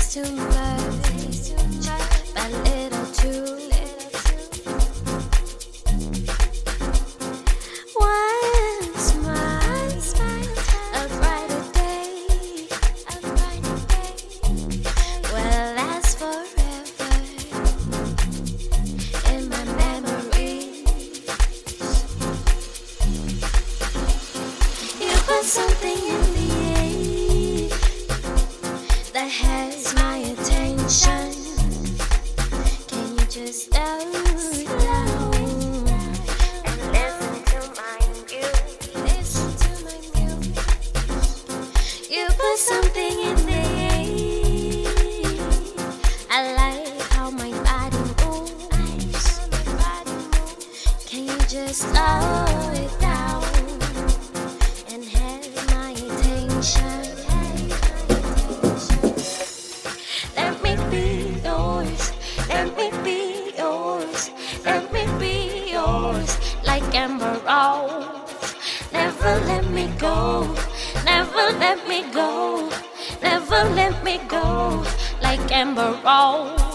too much, but little too. Once more, a brighter day will last forever in my memory. You put something in the air that has my attention. Can you just slow down and listen to my music? Listen to my music. You put something in the air. I like how my body moves. Can you just slow it down and have my attention? Let me be yours. Let me be yours. Let me be yours. Like Amber Rose. Never let me go. Never let me go. Never let me go. Like Amber Rose.